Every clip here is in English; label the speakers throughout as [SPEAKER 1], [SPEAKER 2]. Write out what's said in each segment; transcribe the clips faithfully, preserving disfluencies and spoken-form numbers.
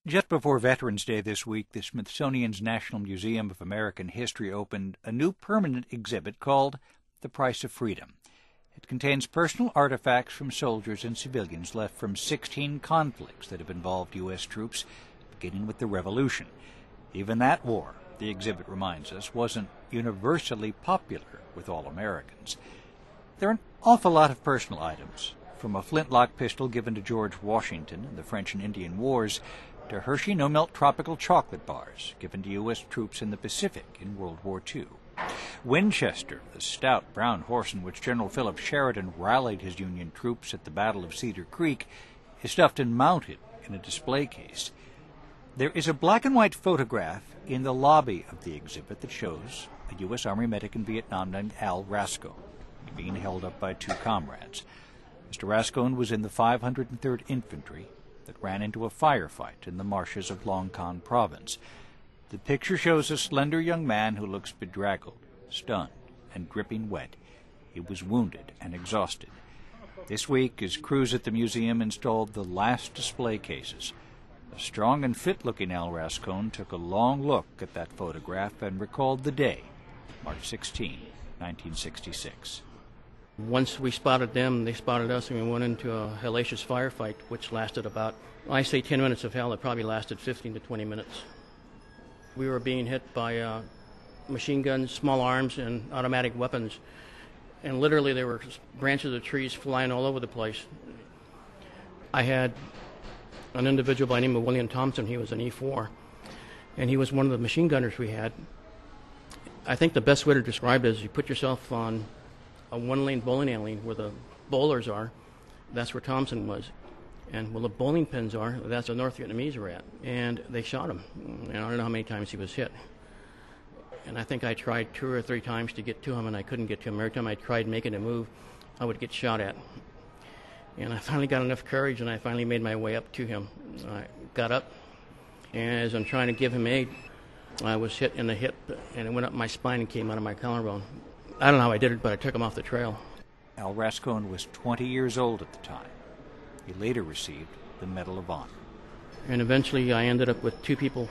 [SPEAKER 1] Just before Veterans Day this week, the Smithsonian's National Museum of American History opened a new permanent exhibit called The Price of Freedom. It contains personal artifacts from soldiers and civilians left from sixteen conflicts that have involved U S troops, beginning with the Revolution. Even that war, the exhibit reminds us, wasn't universally popular with all Americans. There are an awful lot of personal items, from a flintlock pistol given to George Washington in the French and Indian Wars to Hershey no-melt tropical chocolate bars given to U S troops in the Pacific in World War Two. Winchester, the stout brown horse in which General Philip Sheridan rallied his Union troops at the Battle of Cedar Creek, is stuffed and mounted in a display case. There is a black and white photograph in the lobby of the exhibit that shows a U S Army medic in Vietnam named Al Rascone being held up by two comrades. Mister Rascone was in the five hundred third Infantry that ran into a firefight in the marshes of Long Con Province. The picture shows a slender young man who looks bedraggled, stunned, and dripping wet. He was wounded and exhausted. This week, his crews at the museum installed the last display cases. A strong and fit-looking Al Rascone took a long look at that photograph and recalled the day, March sixteenth, nineteen sixty-six.
[SPEAKER 2] Once we spotted them, they spotted us, and we went into a hellacious firefight, which lasted about, I say ten minutes of hell, it probably lasted fifteen to twenty minutes. We were being hit by uh, machine guns, small arms, and automatic weapons. And literally there were branches of trees flying all over the place. I had an individual by the name of William Thompson. He was an E four, and he was one of the machine gunners we had. I think the best way to describe it is you put yourself on a one-lane bowling alley where the bowlers are. That's where Thompson was. And where the bowling pins are, that's where North Vietnamese were at. And they shot him. And I don't know how many times he was hit. And I think I tried two or three times to get to him, and I couldn't get to him. Every time I tried making a move, I would get shot at. And I finally got enough courage, and I finally made my way up to him. I got up, and as I'm trying to give him aid, I was hit in the hip, and it went up my spine and came out of my collarbone. I don't know how I did it, but I took him off the trail.
[SPEAKER 1] Al Rascone was twenty years old at the time. He later received the Medal of Honor.
[SPEAKER 2] And eventually I ended up with two people,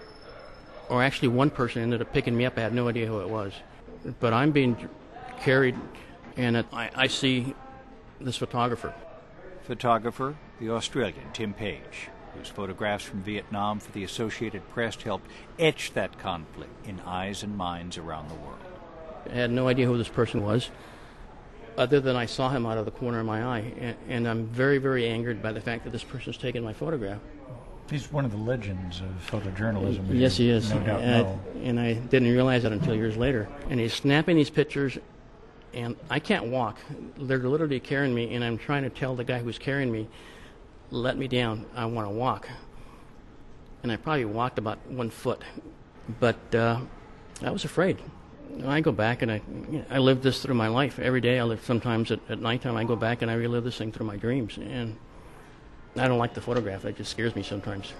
[SPEAKER 2] or actually one person ended up picking me up. I had no idea who it was. But I'm being carried, and I, I see this photographer.
[SPEAKER 1] Photographer, the Australian Tim Page, whose photographs from Vietnam for the Associated Press helped etch that conflict in eyes and minds around the world.
[SPEAKER 2] I had no idea who this person was, other than I saw him out of the corner of my eye. And, and I'm very, very angered by the fact that this person's taken my photograph.
[SPEAKER 3] He's one of the legends of photojournalism.
[SPEAKER 2] Yes, he is.
[SPEAKER 3] No doubt
[SPEAKER 2] and,
[SPEAKER 3] know.
[SPEAKER 2] I, and I didn't realize that until years later. And he's snapping these pictures, and I can't walk. They're literally carrying me, and I'm trying to tell the guy who's carrying me, let me down, I want to walk. And I probably walked about one foot. But uh, I was afraid. I go back and I, you know, I live this through my life every day. I live sometimes at, at nighttime. I go back and I relive this thing through my dreams, and I don't like the photograph. It just scares me sometimes.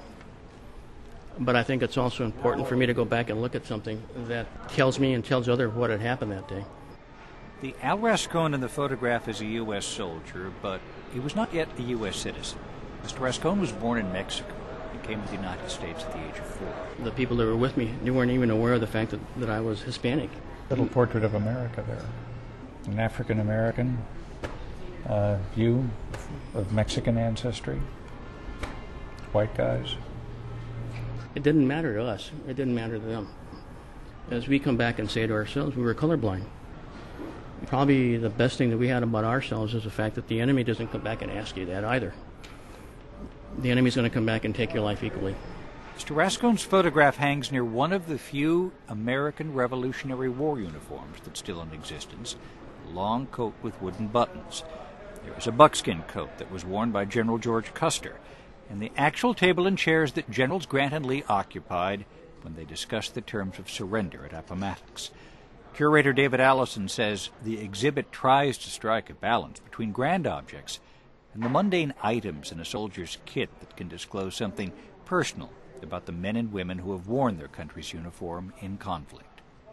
[SPEAKER 2] But I think it's also important for me to go back and look at something that tells me and tells others what had happened that day.
[SPEAKER 1] The Al Rascone in the photograph is a U S soldier, but he was not yet a U S citizen. Mister Rascone was born in Mexico. Came to the United States at the age of four.
[SPEAKER 2] The people that were with me, they weren't even aware of the fact that, that I was Hispanic.
[SPEAKER 3] Little portrait of America there. An African-American, uh, you of Mexican ancestry, white guys.
[SPEAKER 2] It didn't matter to us. It didn't matter to them. As we come back and say to ourselves, we were colorblind. Probably the best thing that we had about ourselves is the fact that the enemy doesn't come back and ask you that either. The enemy's going to come back and take your life equally.
[SPEAKER 1] Mister Rascone's photograph hangs near one of the few American Revolutionary War uniforms that's still in existence, a long coat with wooden buttons. There is a buckskin coat that was worn by General George Custer, and the actual table and chairs that Generals Grant and Lee occupied when they discussed the terms of surrender at Appomattox. Curator David Allison says the exhibit tries to strike a balance between grand objects and the mundane items in a soldier's kit that can disclose something personal about the men and women who have worn their country's uniform in conflict.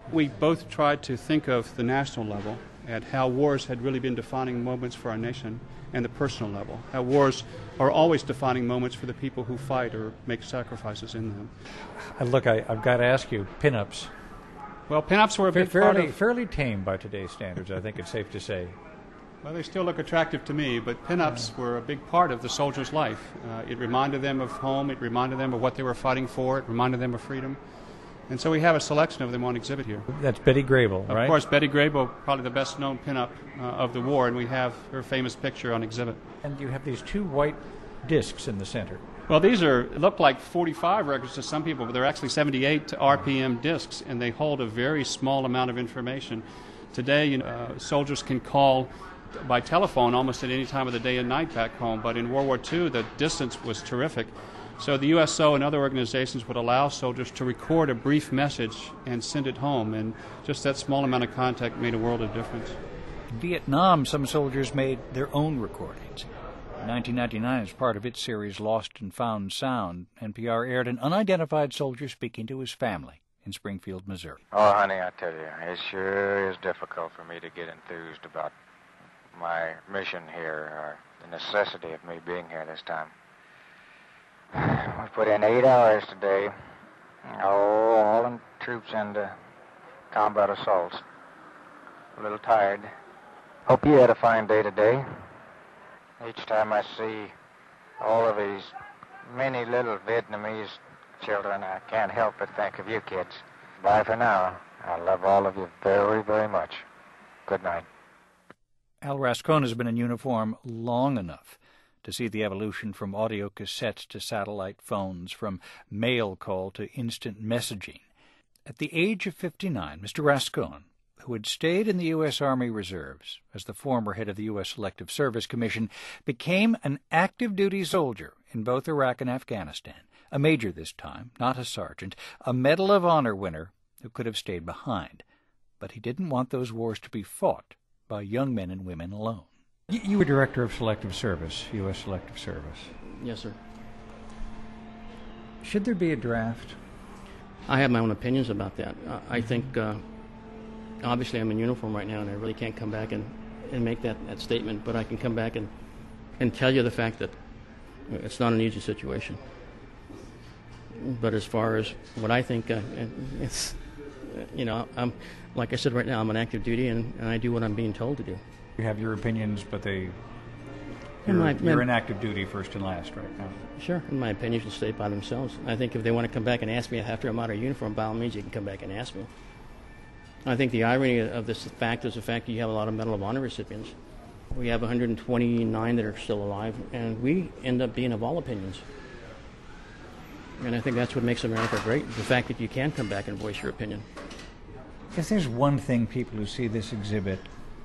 [SPEAKER 4] We both tried to think of the national level at how wars had really been defining moments for our nation, and the personal level, how wars are always defining moments for the people who fight or make sacrifices in them.
[SPEAKER 3] Uh, look, I, I've got to ask you, pinups.
[SPEAKER 4] Well, pinups were a big
[SPEAKER 3] fairly,
[SPEAKER 4] part of...
[SPEAKER 3] fairly tame by today's standards, I think it's safe to say.
[SPEAKER 4] Well, they still look attractive to me, but pinups were a big part of the soldier's life. Uh, it reminded them of home, it reminded them of what they were fighting for, it reminded them of freedom. And so we have a selection of them on exhibit here.
[SPEAKER 3] That's Betty Grable,
[SPEAKER 4] of
[SPEAKER 3] right?
[SPEAKER 4] Of course, Betty Grable, probably the best-known pinup uh, of the war, and we have her famous picture on exhibit.
[SPEAKER 3] And you have these two white discs in the center.
[SPEAKER 4] Well, these are look like forty-five records to some people, but they're actually seventy-eight R P M discs, and they hold a very small amount of information. Today, you know, uh, soldiers can call by telephone almost at any time of the day and night back home, but in World War Two, the distance was terrific. So the U S O and other organizations would allow soldiers to record a brief message and send it home, and just that small amount of contact made a world of difference.
[SPEAKER 1] In Vietnam, some soldiers made their own recordings. In nineteen ninety-nine, as part of its series Lost and Found Sound, N P R aired an unidentified soldier speaking to his family in Springfield, Missouri.
[SPEAKER 5] Oh, honey, I tell you, it sure is difficult for me to get enthused about my mission here, or the necessity of me being here this time. We put in eight hours today, oh, all in troops into combat assaults. A little tired. Hope you had a fine day today. Each time I see all of these many little Vietnamese children, I can't help but think of you kids. Bye for now. I love all of you very, very much. Good night.
[SPEAKER 1] Al Rascone has been in uniform long enough to see the evolution from audio cassettes to satellite phones, from mail call to instant messaging. At the age of fifty-nine, Mister Rascone, who had stayed in the U S. Army Reserves as the former head of the U S. Selective Service Commission, became an active-duty soldier in both Iraq and Afghanistan, a major this time, not a sergeant, a Medal of Honor winner who could have stayed behind. But he didn't want those wars to be fought by young men and women alone.
[SPEAKER 3] You were director of Selective Service, U S. Selective Service.
[SPEAKER 2] Yes, sir.
[SPEAKER 3] Should there be a draft?
[SPEAKER 2] I have my own opinions about that. Uh, I think, uh, obviously I'm in uniform right now, and I really can't come back and, and make that, that statement, but I can come back and, and tell you the fact that it's not an easy situation. But as far as what I think, uh, it's, you know, I'm, like I said right now, I'm on active duty, and, and I do what I'm being told to do.
[SPEAKER 3] You have your opinions, but they you're,
[SPEAKER 2] my,
[SPEAKER 3] you're
[SPEAKER 2] my,
[SPEAKER 3] in active duty first and last right now.
[SPEAKER 2] Sure, and my opinions will stay by themselves. I think if they want to come back and ask me after I'm out of uniform, by all means, you can come back and ask me. I think the irony of this fact is the fact that you have a lot of Medal of Honor recipients. We have one hundred twenty-nine that are still alive, and we end up being of all opinions. And I think that's what makes America great, the fact that you can come back and voice your opinion.
[SPEAKER 3] If there's one thing people who see this exhibit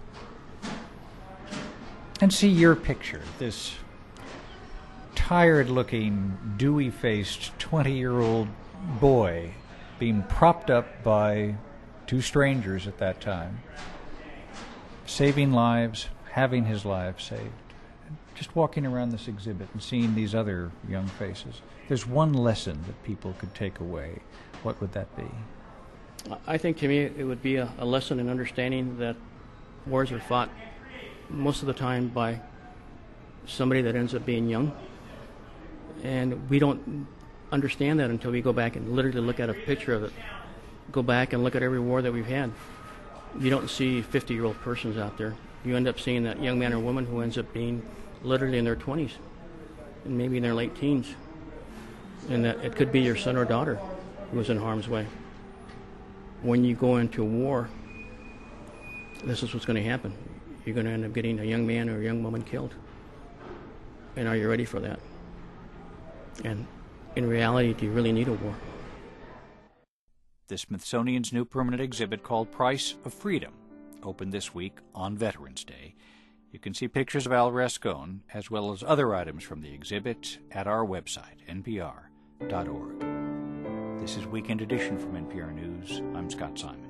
[SPEAKER 3] and see your picture, this tired-looking, dewy-faced twenty-year-old boy being propped up by two strangers at that time, saving lives, having his life saved, just walking around this exhibit and seeing these other young faces, there's one lesson that people could take away. What would that be?
[SPEAKER 2] I think to me it would be a, a lesson in understanding that wars are fought most of the time by somebody that ends up being young. And we don't understand that until we go back and literally look at a picture of it. Go back and look at every war that we've had. You don't see fifty-year-old persons out there. You end up seeing that young man or woman who ends up being literally in their twenties and maybe in their late teens. And that it could be your son or daughter who is in harm's way. When you go into war, this is what's going to happen. You're going to end up getting a young man or a young woman killed. And are you ready for that? And in reality, do you really need a war?
[SPEAKER 1] The Smithsonian's new permanent exhibit called Price of Freedom opened this week on Veterans Day. You can see pictures of Al Rascone, as well as other items from the exhibit, at our website, N P R dot org. This is Weekend Edition from N P R News. I'm Scott Simon.